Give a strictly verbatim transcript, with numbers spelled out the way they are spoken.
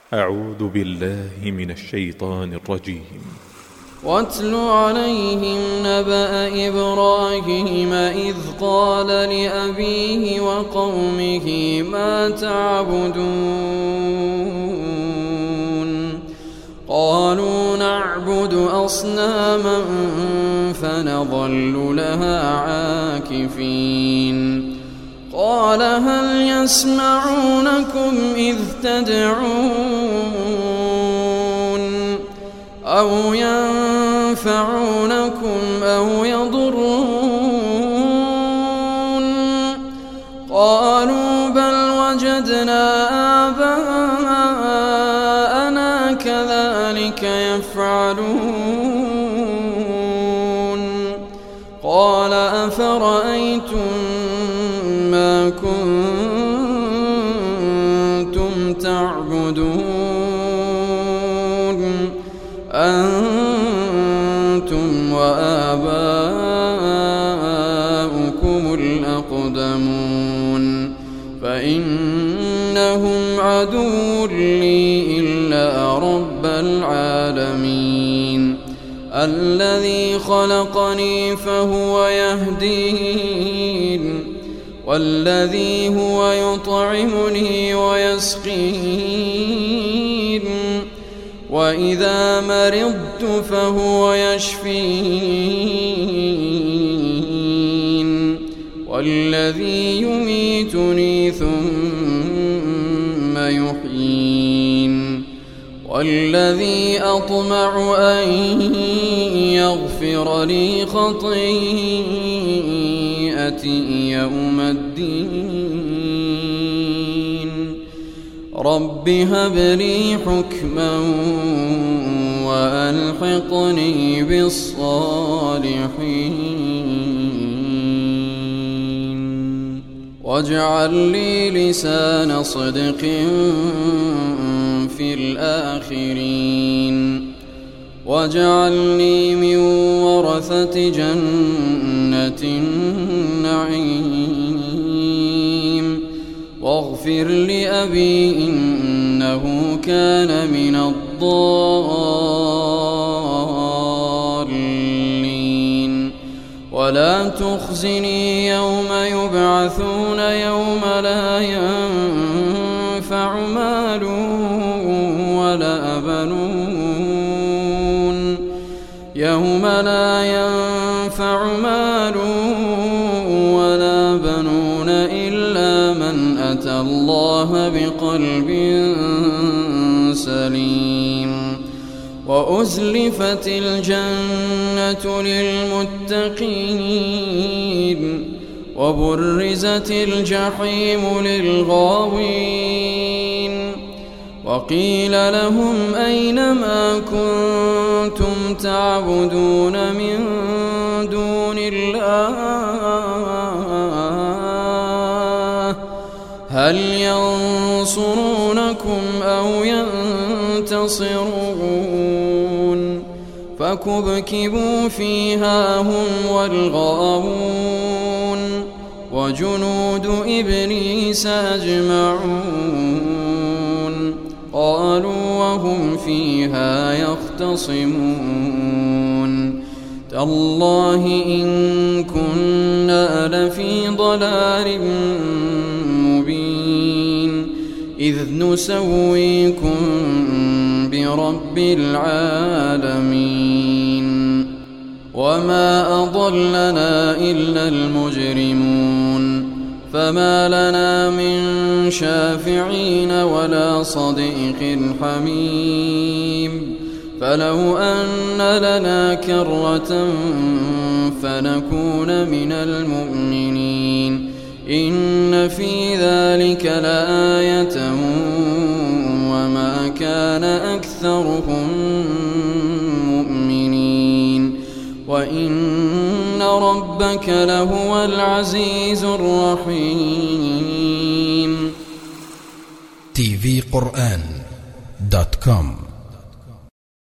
أعوذ بالله من الشيطان الرجيم. واتل عليهم نبأ إبراهيم إذ قال لأبيه وقومه ما تعبدون قالوا نعبد أصناما فنظل لها عاكفين قال هل يسمعونكم إذ تدعون أو ينفعونكم أو يضرون قالوا بل وجدنا آباءنا كذلك يفعلون قال أفرأيتم ما كنتم تعبدون أنتم وآباؤكم الأقدمون فإنهم عدو لي إلا رب العالمين الذي خلقني فهو يهدين والذي هو يطعمني ويسقين وإذا مرضت فهو يشفين والذي يميتني ثم يحيين والذي أطمع أن يغفر لي خطيئتي يوم الدين رب هب لي حكما وألحقني بالصالحين واجعل لي لسان صدق في الآخرين واجعلني من ورثة جنة النعيم واغفر لأبي إنه كان من الضالين ولا تخزني يوم يبعثون يوم لا ينفع مال ولا بنون يوم لا ينفع مال ولا بنون إلا من أتى الله بقلب سليم وأزلفت الجنة للمتقين وبرزت الجحيم للغاوين وقيل لهم أين ما كنتم تعبدون من دون الله هل ينصرونكم أو ينتصرون فكبكبوا فيها هم والغاوون وجنود إبليس أجمعون قالوا وهم فيها يختصمون تالله إن كنا لفي ضلال مبين إذ نسويكم برب العالمين وما أضلنا إلا المجرمون فما لنا من شافعين ولا صديق حميم فلو أن لنا كرة فنكون من المؤمنين إن في ذلك لآية وما كان أكثرهم مؤمنين وإن ربك لهو العزيز الرحيم. تي في قرآن دوت كوم